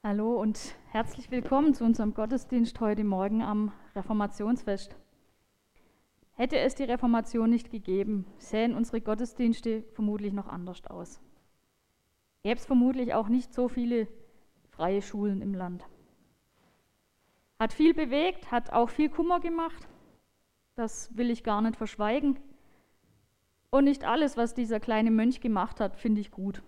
Hallo und herzlich willkommen zu unserem Gottesdienst heute Morgen am Reformationsfest. Hätte es die Reformation nicht gegeben, sähen unsere Gottesdienste vermutlich noch anders aus. Gäbe es vermutlich auch nicht so viele freie Schulen im Land. Hat viel bewegt, hat auch viel Kummer gemacht, das will ich gar nicht verschweigen. Und nicht alles, was dieser kleine Mönch gemacht hat, finde ich gut.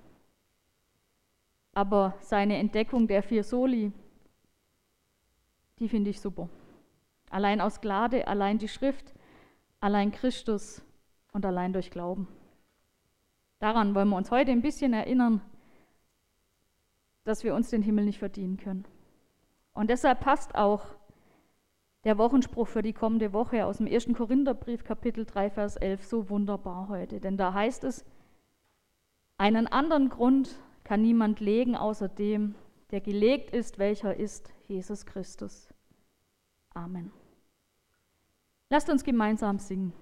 Aber seine Entdeckung der 4 Soli, die finde ich super. Allein aus Gnade, allein die Schrift, allein Christus und allein durch Glauben. Daran wollen wir uns heute ein bisschen erinnern, dass wir uns den Himmel nicht verdienen können. Und deshalb passt auch der Wochenspruch für die kommende Woche aus dem 1. Korintherbrief, Kapitel 3, Vers 11, so wunderbar heute. Denn da heißt es, einen anderen Grund kann niemand legen, außer dem, der gelegt ist, welcher ist Jesus Christus. Amen. Lasst uns gemeinsam singen.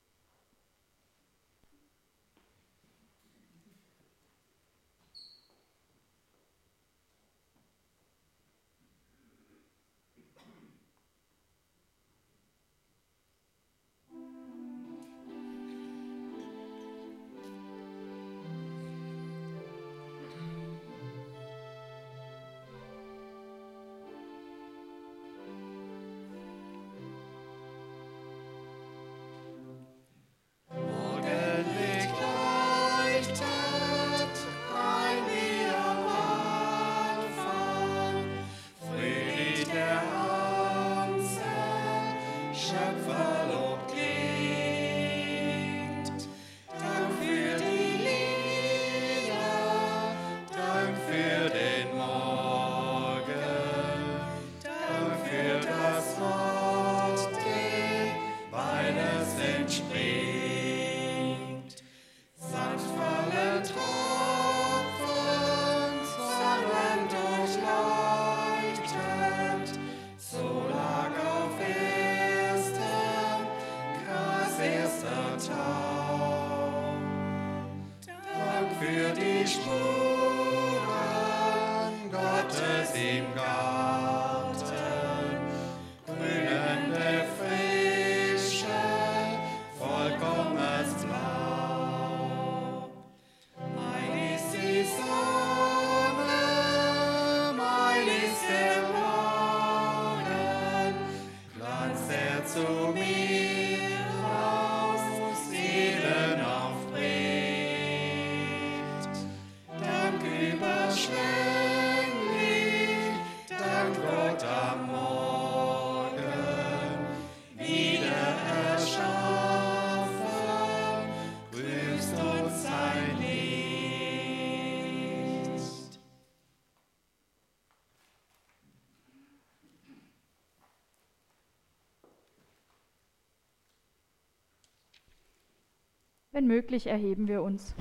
Wenn möglich, erheben wir uns.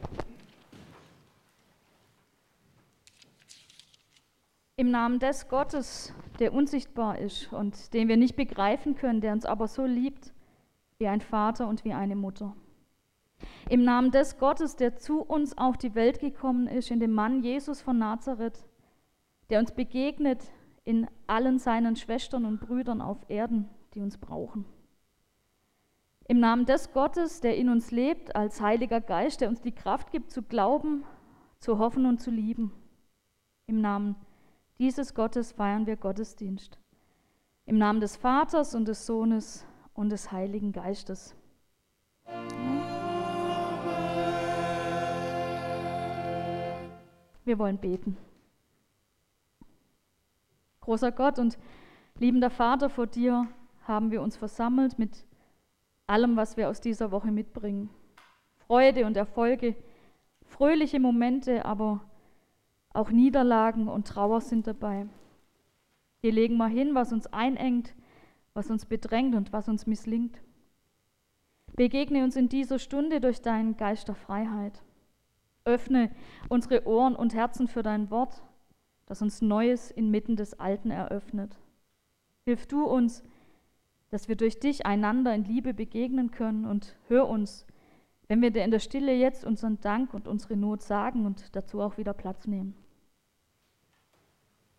Im Namen des Gottes, der unsichtbar ist und den wir nicht begreifen können, der uns aber so liebt wie ein Vater und wie eine Mutter. Im Namen des Gottes, der zu uns auf die Welt gekommen ist, in dem Mann Jesus von Nazareth, der uns begegnet in allen seinen Schwestern und Brüdern auf Erden, die uns brauchen. Im Namen des Gottes, der in uns lebt, als Heiliger Geist, der uns die Kraft gibt, zu glauben, zu hoffen und zu lieben. Im Namen dieses Gottes feiern wir Gottesdienst. Im Namen des Vaters und des Sohnes und des Heiligen Geistes. Wir wollen beten. Großer Gott und liebender Vater, vor dir haben wir uns versammelt mit allem, was wir aus dieser Woche mitbringen. Freude und Erfolge, fröhliche Momente, aber auch Niederlagen und Trauer sind dabei. Hier legen wir hin, was uns einengt, was uns bedrängt und was uns misslingt. Begegne uns in dieser Stunde durch deinen Geist der Freiheit. Öffne unsere Ohren und Herzen für dein Wort, das uns Neues inmitten des Alten eröffnet. Hilf du uns, dass wir durch dich einander in Liebe begegnen können, und hör uns, wenn wir dir in der Stille jetzt unseren Dank und unsere Not sagen und dazu auch wieder Platz nehmen.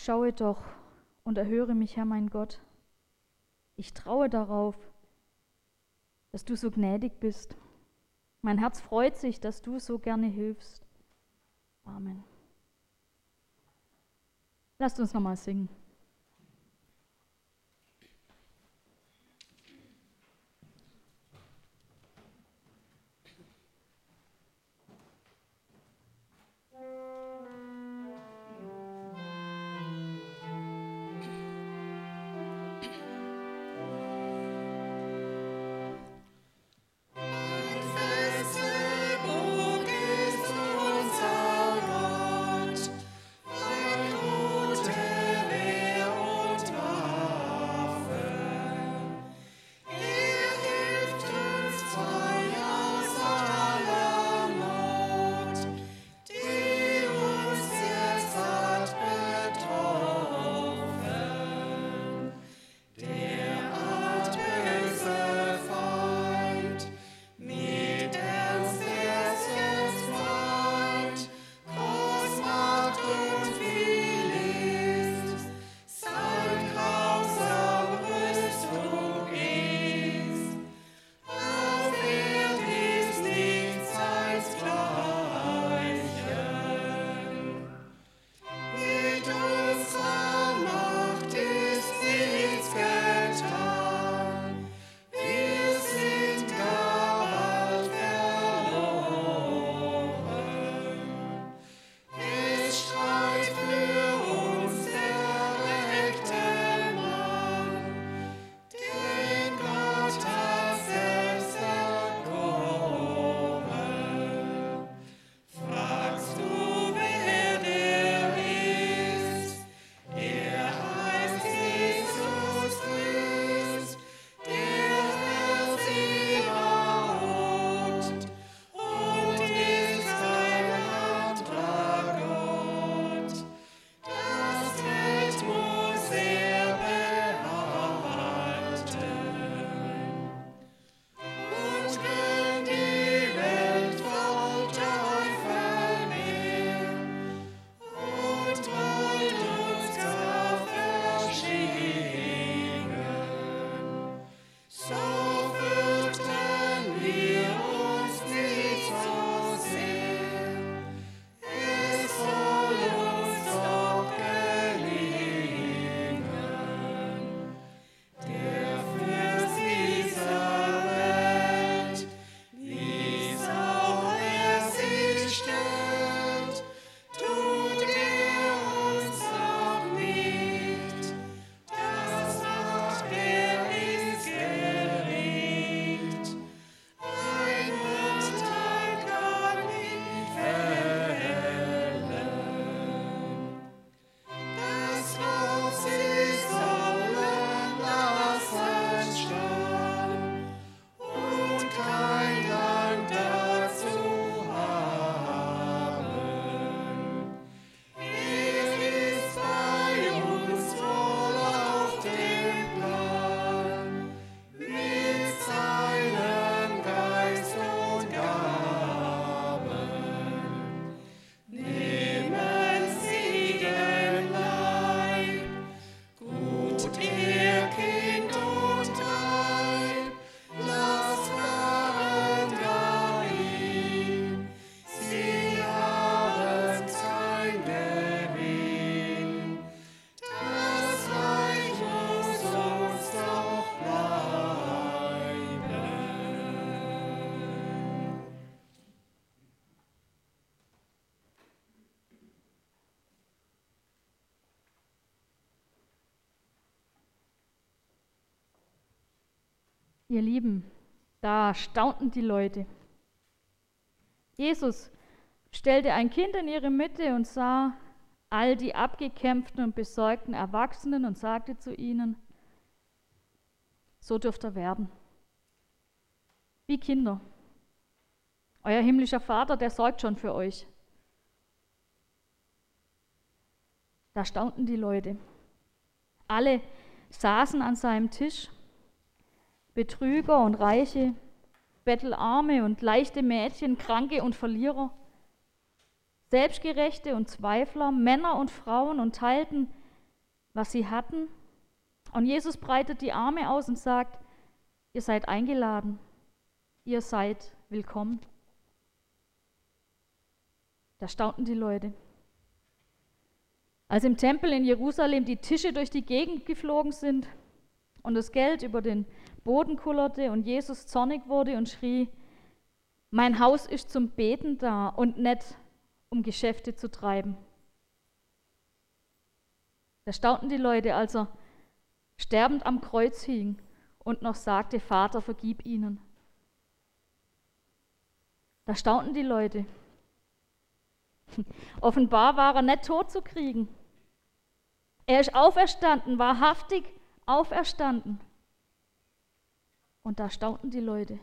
Schaue doch und erhöre mich, Herr mein Gott. Ich traue darauf, dass du so gnädig bist. Mein Herz freut sich, dass du so gerne hilfst. Amen. Lasst uns nochmal singen. Ihr Lieben, da staunten die Leute. Jesus stellte ein Kind in ihre Mitte und sah all die abgekämpften und besorgten Erwachsenen und sagte zu ihnen: So dürft ihr werden, wie Kinder. Euer himmlischer Vater, der sorgt schon für euch. Da staunten die Leute. Alle saßen an seinem Tisch, Betrüger und Reiche, Bettelarme und leichte Mädchen, Kranke und Verlierer, Selbstgerechte und Zweifler, Männer und Frauen, und teilten was sie hatten. Und Jesus breitet die Arme aus und sagt, ihr seid eingeladen, ihr seid willkommen. Da staunten die Leute. Als im Tempel in Jerusalem die Tische durch die Gegend geflogen sind und das Geld über den Boden kullerte und Jesus zornig wurde und schrie, mein Haus ist zum Beten da und nicht um Geschäfte zu treiben. Da staunten die Leute, als er sterbend am Kreuz hing und noch sagte, Vater, vergib ihnen. Da staunten die Leute. Offenbar war er nicht tot zu kriegen. Er ist auferstanden, wahrhaftig auferstanden. Und da staunten die Leute.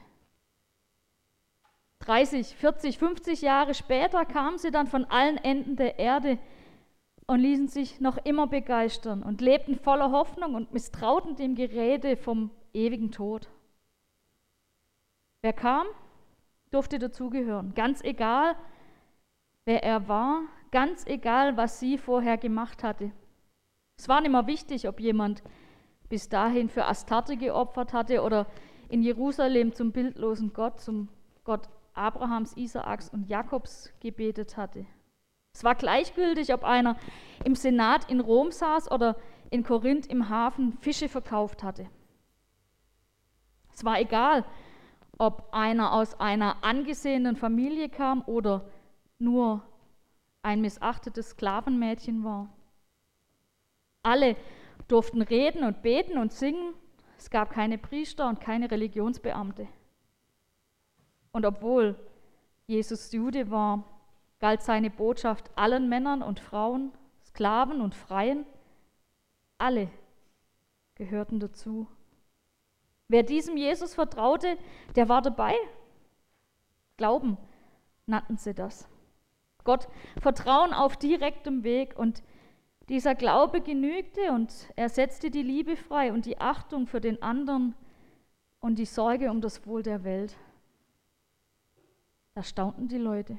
30, 40, 50 Jahre später kamen sie dann von allen Enden der Erde und ließen sich noch immer begeistern und lebten voller Hoffnung und misstrauten dem Gerede vom ewigen Tod. Wer kam, durfte dazugehören, ganz egal, wer er war, ganz egal, was sie vorher gemacht hatte. Es war nicht mehr wichtig, ob jemand bis dahin für Astarte geopfert hatte oder in Jerusalem zum bildlosen Gott, zum Gott Abrahams, Isaaks und Jakobs gebetet hatte. Es war gleichgültig, ob einer im Senat in Rom saß oder in Korinth im Hafen Fische verkauft hatte. Es war egal, ob einer aus einer angesehenen Familie kam oder nur ein missachtetes Sklavenmädchen war. Alle durften reden und beten und singen. Es gab keine Priester und keine Religionsbeamte. Und obwohl Jesus Jude war, galt seine Botschaft allen Männern und Frauen, Sklaven und Freien. Alle gehörten dazu. Wer diesem Jesus vertraute, der war dabei. Glauben nannten sie das. Gott Vertrauen auf direktem Weg, und dieser Glaube genügte und er setzte die Liebe frei und die Achtung für den anderen und die Sorge um das Wohl der Welt. Da staunten die Leute.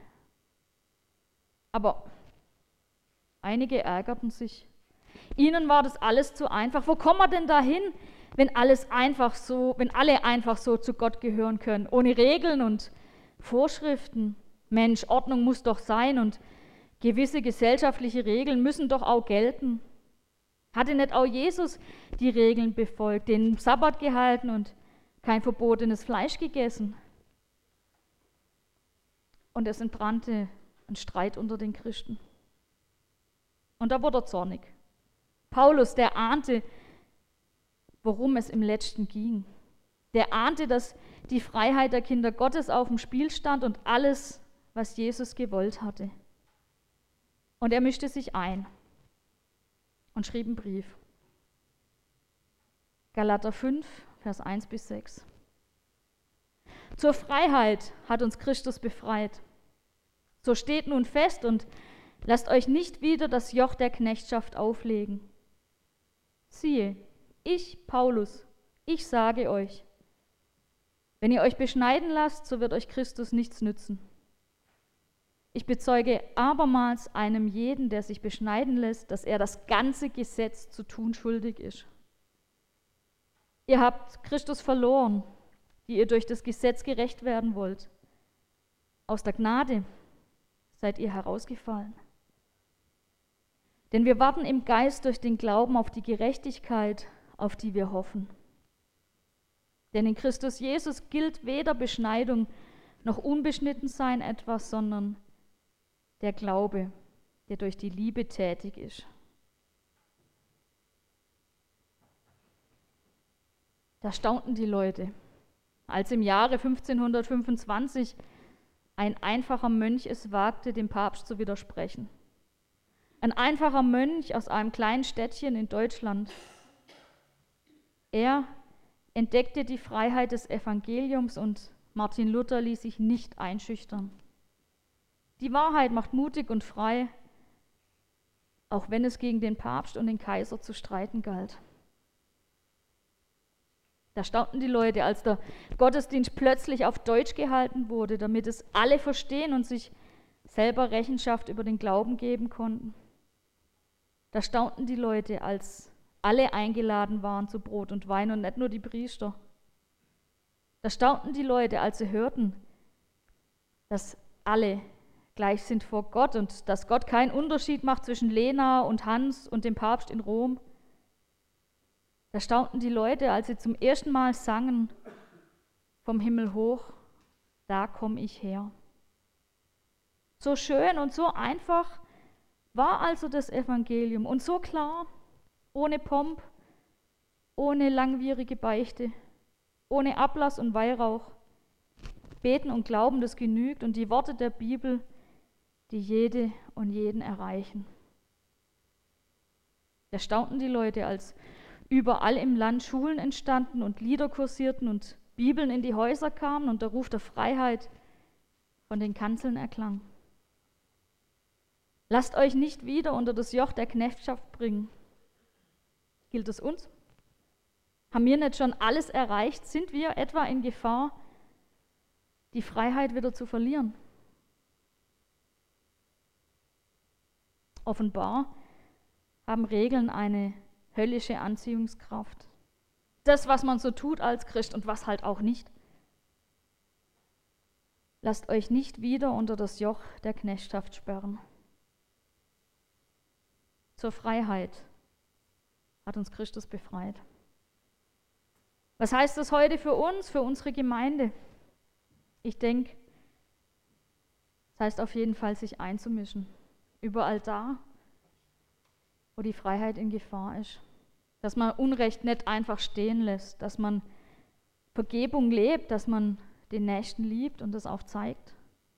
Aber einige ärgerten sich. Ihnen war das alles zu einfach. Wo kommen wir denn dahin, wenn alle einfach so zu Gott gehören können, ohne Regeln und Vorschriften? Mensch, Ordnung muss doch sein und gewisse gesellschaftliche Regeln müssen doch auch gelten. Hatte nicht auch Jesus die Regeln befolgt, den Sabbat gehalten und kein verbotenes Fleisch gegessen? Und es entbrannte ein Streit unter den Christen. Und da wurde er zornig. Paulus, der ahnte, worum es im Letzten ging. Der ahnte, dass die Freiheit der Kinder Gottes auf dem Spiel stand und alles, was Jesus gewollt hatte. Und er mischte sich ein und schrieb einen Brief. Galater 5, Vers 1 bis 6. Zur Freiheit hat uns Christus befreit. So steht nun fest und lasst euch nicht wieder das Joch der Knechtschaft auflegen. Siehe, ich, Paulus, ich sage euch, wenn ihr euch beschneiden lasst, so wird euch Christus nichts nützen. Ich bezeuge abermals einem jeden, der sich beschneiden lässt, dass er das ganze Gesetz zu tun schuldig ist. Ihr habt Christus verloren, die ihr durch das Gesetz gerecht werden wollt. Aus der Gnade seid ihr herausgefallen. Denn wir warten im Geist durch den Glauben auf die Gerechtigkeit, auf die wir hoffen. Denn in Christus Jesus gilt weder Beschneidung noch Unbeschnittensein etwas, sondern der Glaube, der durch die Liebe tätig ist. Da staunten die Leute, als im Jahre 1525 ein einfacher Mönch es wagte, dem Papst zu widersprechen. Ein einfacher Mönch aus einem kleinen Städtchen in Deutschland. Er entdeckte die Freiheit des Evangeliums und Martin Luther ließ sich nicht einschüchtern. Die Wahrheit macht mutig und frei, auch wenn es gegen den Papst und den Kaiser zu streiten galt. Da staunten die Leute, als der Gottesdienst plötzlich auf Deutsch gehalten wurde, damit es alle verstehen und sich selber Rechenschaft über den Glauben geben konnten. Da staunten die Leute, als alle eingeladen waren zu Brot und Wein und nicht nur die Priester. Da staunten die Leute, als sie hörten, dass alle gleich sind vor Gott und dass Gott keinen Unterschied macht zwischen Lena und Hans und dem Papst in Rom. Da staunten die Leute, als sie zum ersten Mal sangen, vom Himmel hoch, da komme ich her. So schön und so einfach war also das Evangelium und so klar, ohne Pomp, ohne langwierige Beichte, ohne Ablass und Weihrauch. Beten und Glauben, das genügt, und die Worte der Bibel, die jede und jeden erreichen. Da staunten die Leute, als überall im Land Schulen entstanden und Lieder kursierten und Bibeln in die Häuser kamen und der Ruf der Freiheit von den Kanzeln erklang. Lasst euch nicht wieder unter das Joch der Knechtschaft bringen. Gilt es uns? Haben wir nicht schon alles erreicht? Sind wir etwa in Gefahr, die Freiheit wieder zu verlieren? Offenbar haben Regeln eine höllische Anziehungskraft. Das, was man so tut als Christ und was halt auch nicht. Lasst euch nicht wieder unter das Joch der Knechtschaft sperren. Zur Freiheit hat uns Christus befreit. Was heißt das heute für uns, für unsere Gemeinde? Ich denke, das heißt auf jeden Fall, sich einzumischen. Überall da, wo die Freiheit in Gefahr ist. Dass man Unrecht nicht einfach stehen lässt, dass man Vergebung lebt, dass man den Nächsten liebt und das auch zeigt.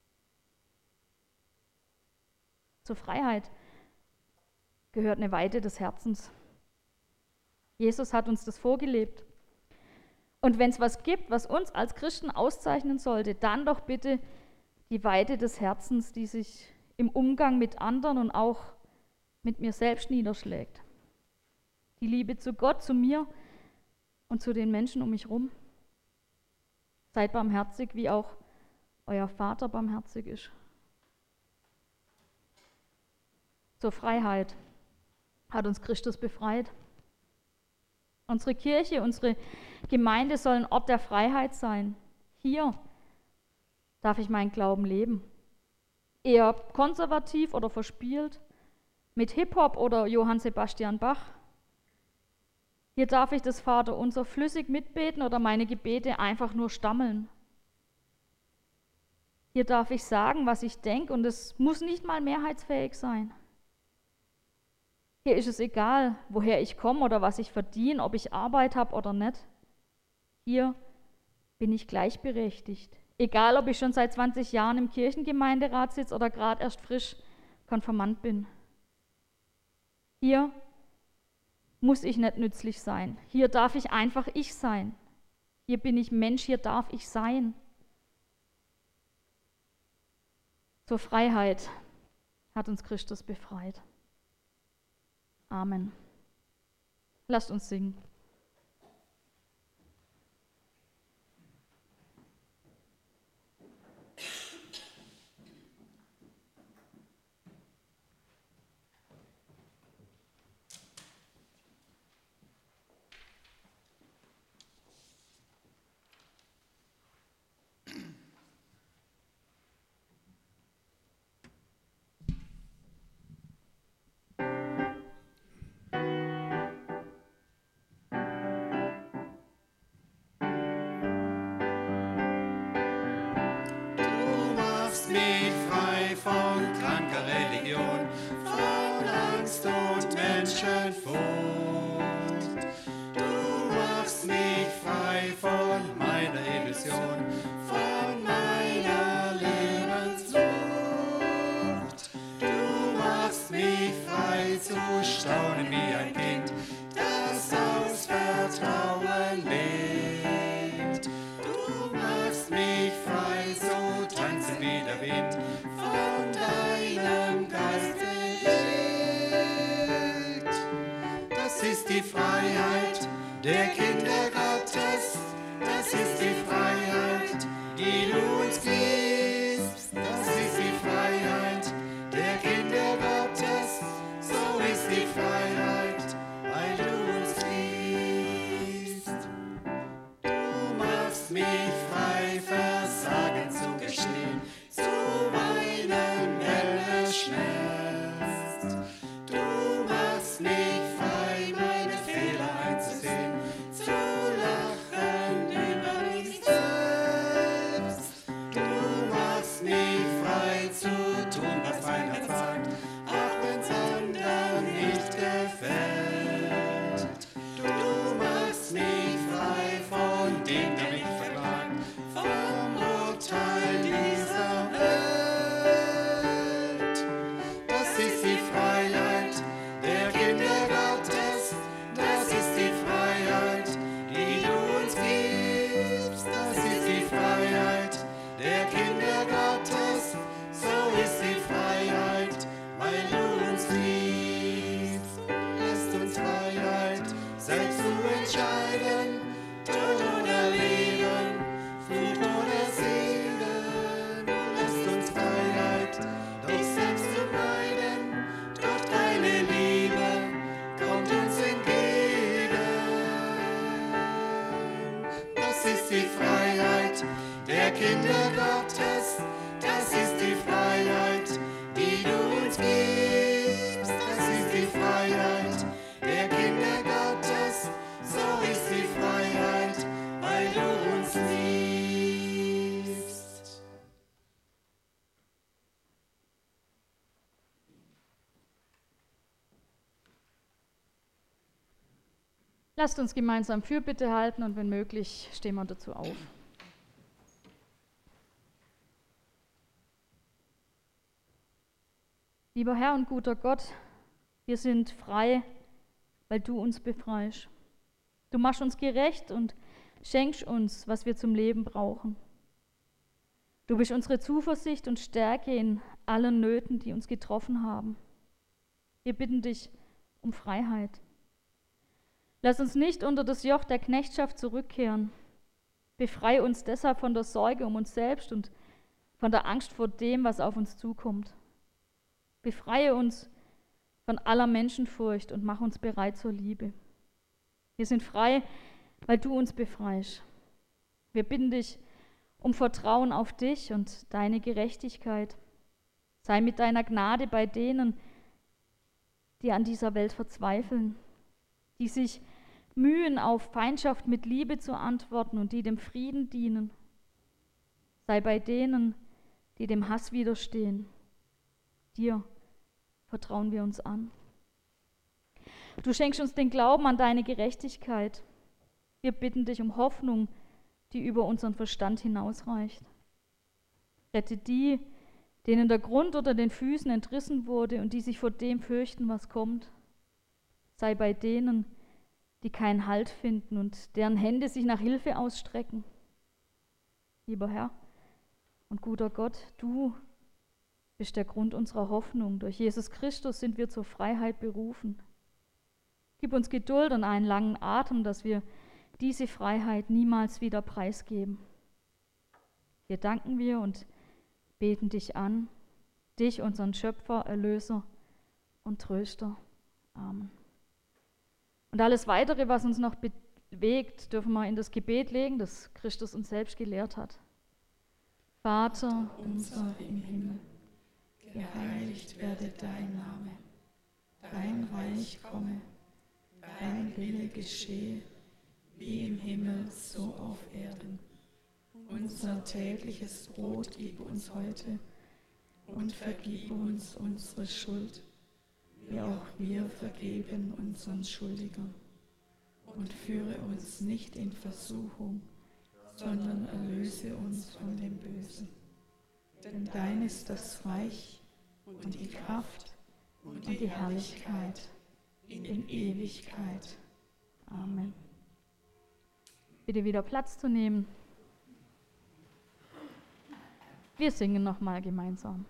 Zur Freiheit gehört eine Weite des Herzens. Jesus hat uns das vorgelebt. Und wenn es was gibt, was uns als Christen auszeichnen sollte, dann doch bitte die Weite des Herzens, die sich im Umgang mit anderen und auch mit mir selbst niederschlägt. Die Liebe zu Gott, zu mir und zu den Menschen um mich herum. Seid barmherzig, wie auch euer Vater barmherzig ist. Zur Freiheit hat uns Christus befreit. Unsere Kirche, unsere Gemeinde soll ein Ort der Freiheit sein. Hier darf ich meinen Glauben leben. Eher konservativ oder verspielt, mit Hip-Hop oder Johann Sebastian Bach. Hier darf ich das Vaterunser flüssig mitbeten oder meine Gebete einfach nur stammeln. Hier darf ich sagen, was ich denke, und es muss nicht mal mehrheitsfähig sein. Hier ist es egal, woher ich komme oder was ich verdiene, ob ich Arbeit habe oder nicht. Hier bin ich gleichberechtigt. Egal, ob ich schon seit 20 Jahren im Kirchengemeinderat sitze oder gerade erst frisch konfirmand bin. Hier muss ich nicht nützlich sein. Hier darf ich einfach ich sein. Hier bin ich Mensch, hier darf ich sein. Zur Freiheit hat uns Christus befreit. Amen. Lasst uns singen. Von kranker Religion, von Angst und Menschenfurcht. Du machst mich frei von meiner Illusion, von meiner Lebenssucht. Du machst mich frei zu staunen wie ein Kind, das aus Vertrauen lebt. Du machst mich frei, so tanzen wie der Wind. Von deinem Geist bewegt. Das ist die Freiheit der Kinder Gottes. Das ist die Freiheit, die du uns gibst. Das ist die Freiheit der Kinder Gottes. So ist die Freiheit. Lasst uns gemeinsam Fürbitte halten und wenn möglich, stehen wir dazu auf. Lieber Herr und guter Gott, wir sind frei, weil du uns befreist. Du machst uns gerecht und schenkst uns, was wir zum Leben brauchen. Du bist unsere Zuversicht und Stärke in allen Nöten, die uns getroffen haben. Wir bitten dich um Freiheit. Lass uns nicht unter das Joch der Knechtschaft zurückkehren. Befreie uns deshalb von der Sorge um uns selbst und von der Angst vor dem, was auf uns zukommt. Befreie uns von aller Menschenfurcht und mach uns bereit zur Liebe. Wir sind frei, weil du uns befreist. Wir bitten dich um Vertrauen auf dich und deine Gerechtigkeit. Sei mit deiner Gnade bei denen, die an dieser Welt verzweifeln, die sich mühen, auf Feindschaft mit Liebe zu antworten und die dem Frieden dienen. Sei bei denen, die dem Hass widerstehen. Dir vertrauen wir uns an. Du schenkst uns den Glauben an deine Gerechtigkeit. Wir bitten dich um Hoffnung, die über unseren Verstand hinausreicht. Rette die, denen der Grund unter den Füßen entrissen wurde und die sich vor dem fürchten, was kommt. Sei bei denen, die keinen Halt finden und deren Hände sich nach Hilfe ausstrecken. Lieber Herr und guter Gott, du bist der Grund unserer Hoffnung. Durch Jesus Christus sind wir zur Freiheit berufen. Gib uns Geduld und einen langen Atem, dass wir diese Freiheit niemals wieder preisgeben. Hier danken wir und beten dich an, dich, unseren Schöpfer, Erlöser und Tröster. Amen. Und alles Weitere, was uns noch bewegt, dürfen wir in das Gebet legen, das Christus uns selbst gelehrt hat. Vater unser im Himmel, geheiligt werde dein Name, dein Reich komme, dein Wille geschehe, wie im Himmel, so auf Erden. Unser tägliches Brot gib uns heute und vergib uns unsere Schuld, wie auch wir vergeben unseren Schuldigern. Und führe uns nicht in Versuchung, sondern erlöse uns von dem Bösen. Denn dein ist das Reich und die Kraft und die Herrlichkeit in Ewigkeit. Amen. Bitte wieder Platz zu nehmen. Wir singen nochmal gemeinsam.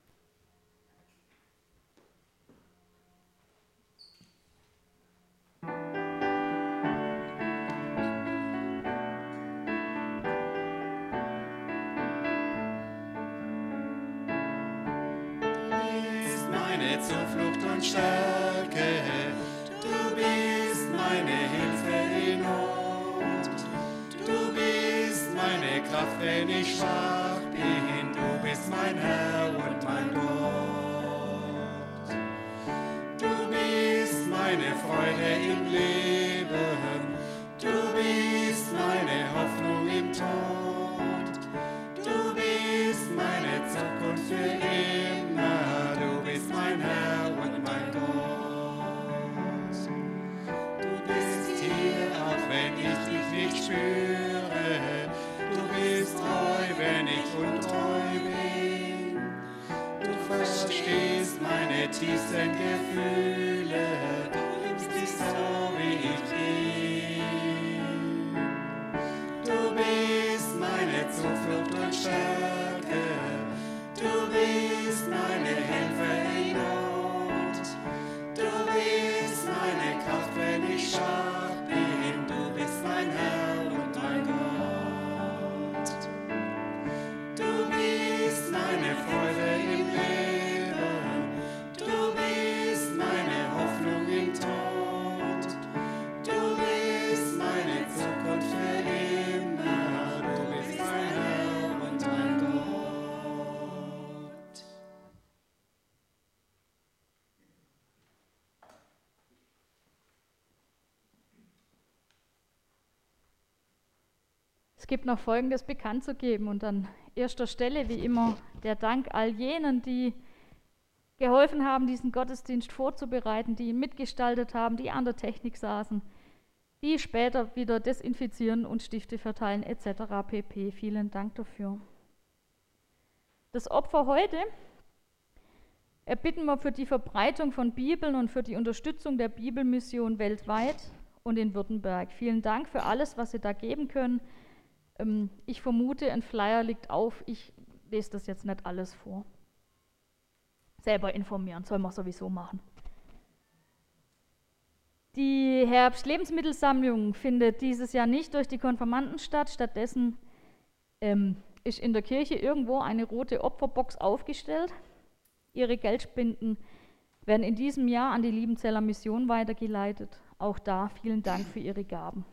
Meine Zuflucht und Stärke, du bist meine Hilfe in Not. Du bist meine Kraft, wenn ich schwach bin, du bist mein Herr und mein Gott. Du bist meine Freude im Leben, du bist meine Hoffnung im Tod. Du bist meine Zukunft für immer, du bist mein Herr und mein Gott. Du bist hier, auch wenn ich dich nicht spüre, du bist treu, wenn ich untreu bin. Du verstehst meine tiefsten Gefühle, du liebst dich so, wie ich bin. Du bist meine Zuflucht und Stärke, du bist meine Hilfe in Not. Du bist meine Kraft, wenn ich schwach bin, du bist mein Herr und mein Gott. Du bist meine Freude im Leben, du bist meine Hoffnung im Tod. Du bist meine Zukunft für immer, du bist mein Herr und mein Gott. Es gibt noch Folgendes bekannt zu geben und an erster Stelle wie immer der Dank all jenen, die geholfen haben, diesen Gottesdienst vorzubereiten, die ihn mitgestaltet haben, die an der Technik saßen, die später wieder desinfizieren und Stifte verteilen etc. pp. Vielen Dank dafür. Das Opfer heute erbitten wir für die Verbreitung von Bibeln und für die Unterstützung der Bibelmission weltweit und in Württemberg. Vielen Dank für alles, was Sie da geben können. Ich vermute, ein Flyer liegt auf. Ich lese das jetzt nicht alles vor. Selber informieren, soll man sowieso machen. Die Herbst-Lebensmittelsammlung findet dieses Jahr nicht durch die Konfirmanden statt. Stattdessen ist in der Kirche irgendwo eine rote Opferbox aufgestellt. Ihre Geldspenden werden in diesem Jahr an die Liebenzeller Mission weitergeleitet. Auch da vielen Dank für Ihre Gaben.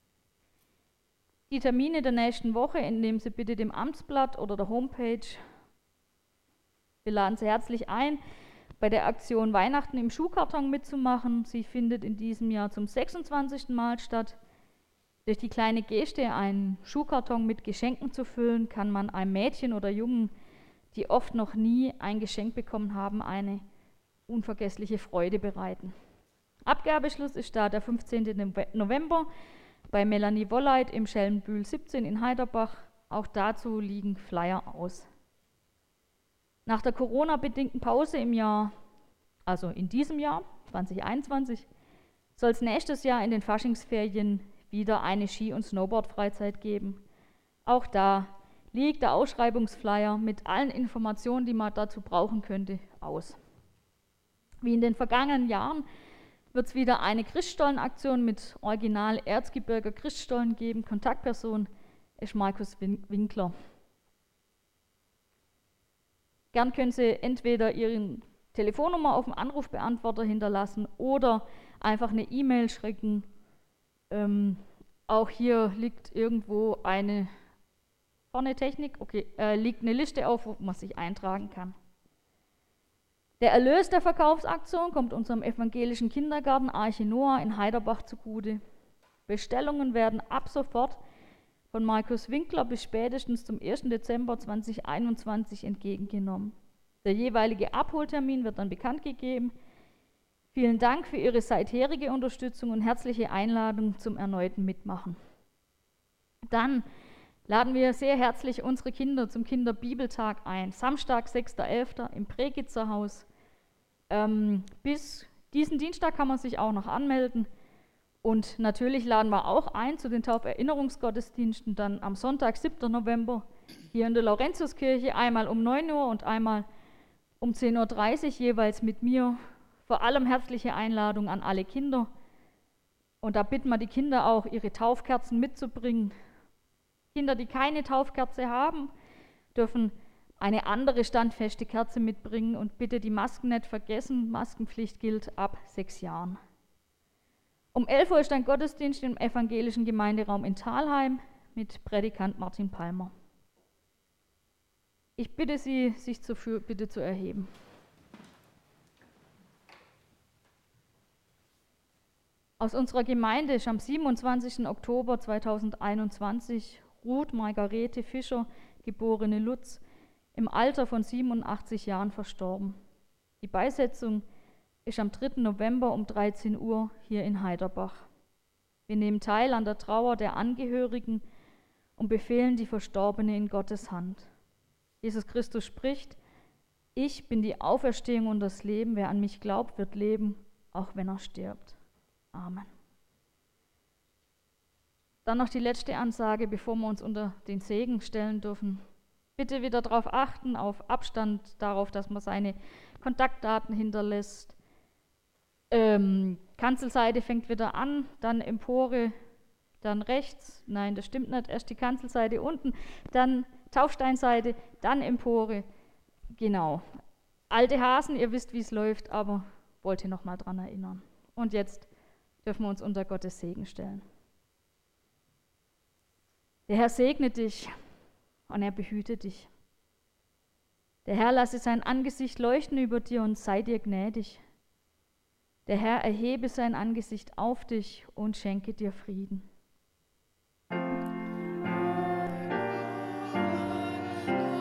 Die Termine der nächsten Woche entnehmen Sie bitte dem Amtsblatt oder der Homepage. Wir laden Sie herzlich ein, bei der Aktion Weihnachten im Schuhkarton mitzumachen. Sie findet in diesem Jahr zum 26. Mal statt. Durch die kleine Geste, einen Schuhkarton mit Geschenken zu füllen, kann man einem Mädchen oder Jungen, die oft noch nie ein Geschenk bekommen haben, eine unvergessliche Freude bereiten. Abgabeschluss ist da der 15. November bei Melanie Wolleit im Schellenbühl 17 in Heiderbach. Auch dazu liegen Flyer aus. Nach der Corona-bedingten Pause im Jahr, also in diesem Jahr 2021, soll es nächstes Jahr in den Faschingsferien wieder eine Ski- und Snowboard-Freizeit geben. Auch da liegt der Ausschreibungsflyer mit allen Informationen, die man dazu brauchen könnte, aus. Wie in den vergangenen Jahren wird es wieder eine Christstollenaktion mit Original Erzgebirger Christstollen geben. Kontaktperson ist Markus Winkler. Gern können Sie entweder Ihre Telefonnummer auf dem Anrufbeantworter hinterlassen oder einfach eine E-Mail schicken. Auch hier liegt irgendwo eine Technik, okay, liegt eine Liste auf, wo man sich eintragen kann. Der Erlös der Verkaufsaktion kommt unserem evangelischen Kindergarten Arche Noah in Heiderbach zugute. Bestellungen werden ab sofort von Markus Winkler bis spätestens zum 1. Dezember 2021 entgegengenommen. Der jeweilige Abholtermin wird dann bekannt gegeben. Vielen Dank für Ihre seitherige Unterstützung und herzliche Einladung zum erneuten Mitmachen. Dann laden wir sehr herzlich unsere Kinder zum Kinderbibeltag ein. Samstag, 6.11. im Pregitzer Haus. Bis diesen Dienstag kann man sich auch noch anmelden. Und natürlich laden wir auch ein zu den Tauferinnerungsgottesdiensten dann am Sonntag, 7. November, hier in der Laurentiuskirche, einmal um 9 Uhr und einmal um 10.30 Uhr jeweils mit mir. Vor allem herzliche Einladung an alle Kinder. Und da bitten wir die Kinder auch, ihre Taufkerzen mitzubringen. Kinder, die keine Taufkerze haben, dürfen eine andere standfeste Kerze mitbringen und bitte die Masken nicht vergessen. Maskenpflicht gilt ab 6 Jahren. Um 11 Uhr ist ein Gottesdienst im evangelischen Gemeinderaum in Thalheim mit Prädikant Martin Palmer. Ich bitte Sie, sich zur Fürbitte zu erheben. Aus unserer Gemeinde ist am 27. Oktober 2021 Ruth Margarete Fischer, geborene Lutz, im Alter von 87 Jahren verstorben. Die Beisetzung ist am 3. November um 13 Uhr hier in Heiderbach. Wir nehmen teil an der Trauer der Angehörigen und befehlen die Verstorbene in Gottes Hand. Jesus Christus spricht: Ich bin die Auferstehung und das Leben. Wer an mich glaubt, wird leben, auch wenn er stirbt. Amen. Dann noch die letzte Ansage, bevor wir uns unter den Segen stellen dürfen. Bitte wieder darauf achten, auf Abstand, darauf, dass man seine Kontaktdaten hinterlässt. Kanzelseite fängt wieder an, dann Empore, dann rechts. Nein, das stimmt nicht. Erst die Kanzelseite unten, dann Taufsteinseite, dann Empore. Genau. Alte Hasen, ihr wisst, wie es läuft, aber wollte noch mal dran erinnern. Und jetzt dürfen wir uns unter Gottes Segen stellen. Der Herr segne dich und er behüte dich. Der Herr lasse sein Angesicht leuchten über dir und sei dir gnädig. Der Herr erhebe sein Angesicht auf dich und schenke dir Frieden.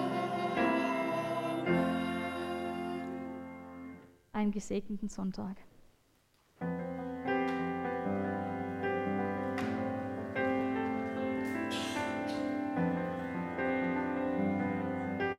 Einen gesegneten Sonntag.